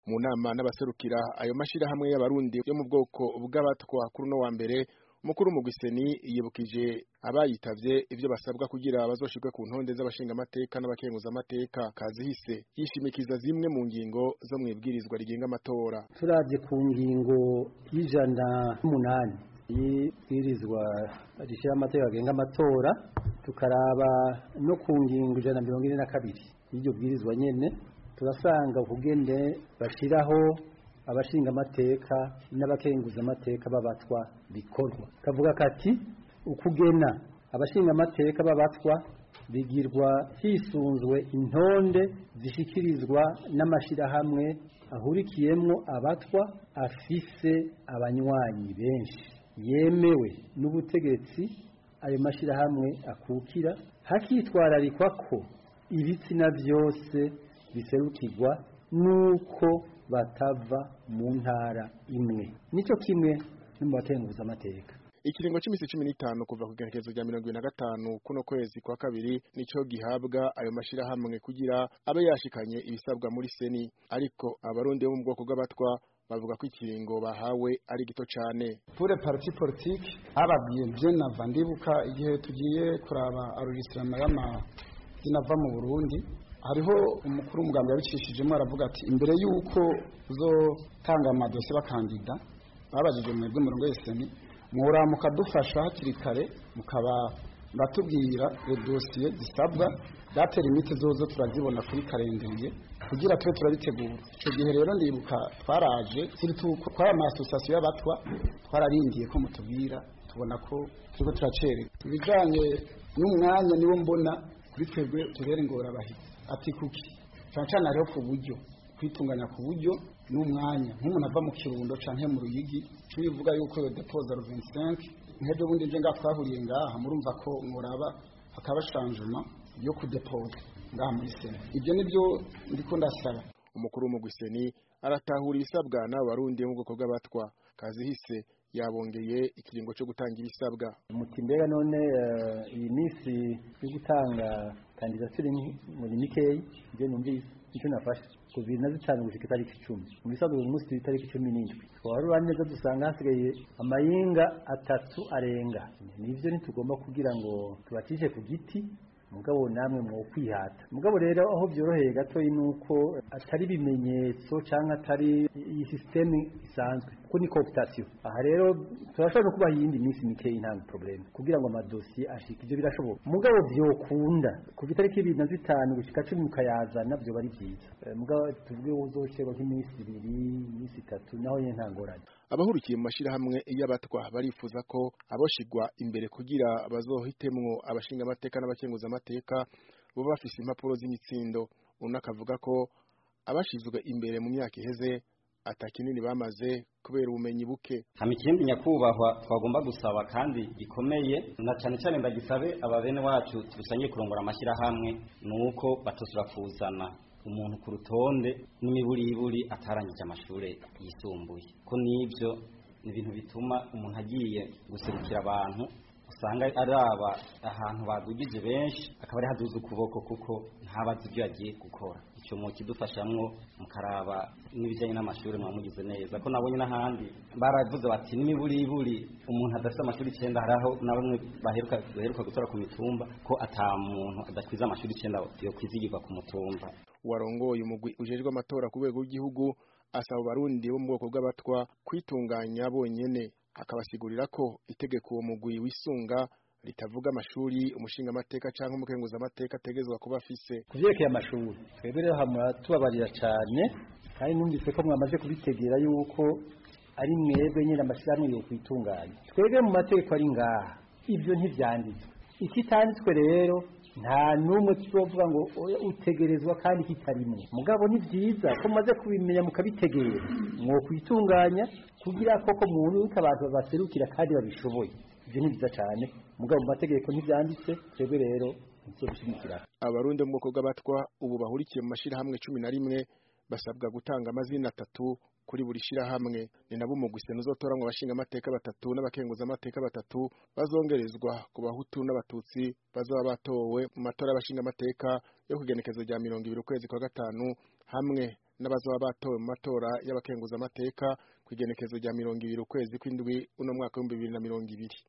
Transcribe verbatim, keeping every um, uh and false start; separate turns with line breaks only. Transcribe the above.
mu nama n'abaserukira ayo mashirahamwe y'abarundi yo mu bwoko bw'abatwa kuri no wa mbere umukuru mu Gwiseni yibukije abayitavye ivyo basabwa kugira bazoshirwe ku ntonde z'abashinga amateka n'abakenguza amateka kazihise yishimikiza zimwe mu ngingo zo mwibwirizwa rigenga amatora.
Turavye ku ngingo y'ijana n'umunani y'ibwirizwa rishira amategeko agenga amatora, tukaraba no ku ngingo ijana na mirongo ine na kabiri y'iryo bwirizwa nyene, turasanga kugende bashiraho abashinga amateka n'abakenguza amateka babatwa bikorwa. Kavuga kati ukugena abashinga amateka babatwa bigirwa hisunzwe intonde zishikirizwa n'amashirahamwe ahurikiyemwo abatwa afise abanywanyi benshi yemewe n'ubutegetsi ayo mashirahamwe akukira, hakitwararikwa ko ibitsina vyose biserukirwa nuko batava mu ntara imwe. Nico kimwe n'umubakenguza amateka.
Ikiringo c'imisi cumi n'itanu kuva ku genekerezo rya mirongo ibiri na gatanu kuno kwezi kwa kabiri nico gihabwa ayo mashirahamwe kugira abe yashikanye ibisabwa muri seni, ariko abarundi bo mu bwoko bw'abatwa bavuga ko ikiringo bahawe ari gito cane.
Pour les partis politiques ababwiye bien avant ndibuka igihe tugiye kuraba arurisiranwa y'ama zinava mu Burundi, hariho umukuru w'umugambi yabicishijemo aravuga ati imbere yuko uzotanga amadosiye bakandida babajije mwebwe murongo y'iseni muhora mukadufasha hakiri kare mukaba batubwira dosiye zisabwa date limite zozo turazibona kuri kalendriye kugira twe turabitegura. Ico gihe rero ndibuka twaraje sirituko kwa ama association y'abatwa twararindiye ko mutubwira tubona ko turiko turacere tubijanye n'umwanya niwo mbona kuri twebwe turere ngora bahita ati kuki cyane ariho ku buryo kwitunganya ku buryo n'umwanya nk'umuntu ava mu Kirundo canke mu Ruyigi bivuga yuko yo deposa vingt-cinq nk'ejo bundi nje ngafahuriye ngaha murumva ko muraba hakaba changement yo ku deposa ngaha muri sena. Ibyo nibyo ndiko ndasaba.
Umukuru mu Gwiseni aratahura ibisabwa n'abarundi mu bwoko bw'abatwa kazihise yabongeye ikiringo cyo gutanga ibisabwa.
Mutimbega none uh, iyi misi yo gutanga kandidature muri Mikey je numvise icyo nafashe ku bibiri na zitanu gushika itariki icumi mu bisago uyu munsi itariki cumi n'indwi twari neza dusanga hasigaye amayinga atatu arenga. Nivyo ntitugomba kugira ngo tubatishe ku giti mugabo namwe mu kwihata. Mugabo rero aho byoroheye gato inuko atari bimenyetso canke atari iyi system isanzwe ko ni cooptation. Aha rero turashobora kuba yindi misi Mikey nta problem kugira ngo amadosiye ashike ibyo birashoboka. Mugabo byokunda ku itariki ibiri na zitanu gushika cumi mukayaza navyo bari byiza. Mugabo tuvuge uzoshero nk'imisi ibiri imisi itatu naho ye ntangorane.
Abahurikiye mu mashirahamwe y'abatwa barifuza ko aboshigwa imbere kugira bazohitemwo abashinga amateka n'abakenguza amateka bo bafise impapuro z'imitsindo. Unakavuga ko abashizwe imbere mu myaka iheze atakinini bamaze kubera ubumenyi buke.
Hama ikindi nyakubahwa twagomba gusaba kandi gikomeye na cyane cyane ndagisabe ababene wacu tusangiye kurongora amashirahamwe nuko batosura kuzana umuntu ku rutonde n'imiburiburi atarangije amashure yisumbuye, ko nivyo ni ibintu bituma umuntu agiye guserukira abantu usanga araba ahantu badugije benshi akaba ari haduze ukuboko kuko ntabazi ibyo yagiye gukora. Icyo mu kidufashamwo mukaraba n'ibijanye n'amashuri mwamugize neza ko nabonye n'ahandi baravuze bati n'imiburiburi umuntu adafite amashuri icenda haraho na bamwe baheruka baheruka gutora ku mitumba ko ata muntu adakwiza amashuri icenda yo kwizigirwa ku mutumba.
Warongoye umugwi ujejwe amatora ku rwego rw'igihugu asaba abarundi bo mu bwoko bw'abatwa kwitunganya bonyene, akabasigurira ko itegeko uwo mugwi wisunga ritavuga amashuri umushinga amateka canke umukenguza amateka ategezwa kuba afise.
Kuvyerekeye amashuri twebwe rero hamwe tubabarira cane kandi numvise ko mwamaze kubitegera yuko ari mwebwe nyine amashirahamwe yo kwitunganya. Twebwe mu mategeko ari ngaha ivyo ntivyanditswe, ikitanditswe rero nta numwe tuvuga ngo utegerezwa kandi kitarimwe. Mugabo ni byiza ko maze kubimenya mukabitegera mwo kwitunganya kugira koko muntu abantu baserukira kandi babishoboye. Ivyo ni byiza cyane mugabo mu mategeko ntivyanditse twebwe rero nzo bishimikira.
Abarundi mu bwoko bw'abatwa ubu bahurikiye mu mashirahamwe cumi na rimwe basabwa gutanga amazina atatu kuri buri shirahamwe. Ni nabo mu Gwiseni uzotoramwe abashinga amateka batatu n'abakenguza amateka batatu bazongerezwa ku bahutu n'abatutsi bazaba batowe mu matora y'abashinga amateka yo kugenekezo rya mirongo ibiri ukwezi kwa gatanu hamwe n'abazoba batowe mu matora y'abakenguza amateka kw'igenekezo rya mirongo ibiri ukwezi kw'indwi uno mwaka w'ibihumbi bibiri na mirongo ibiri.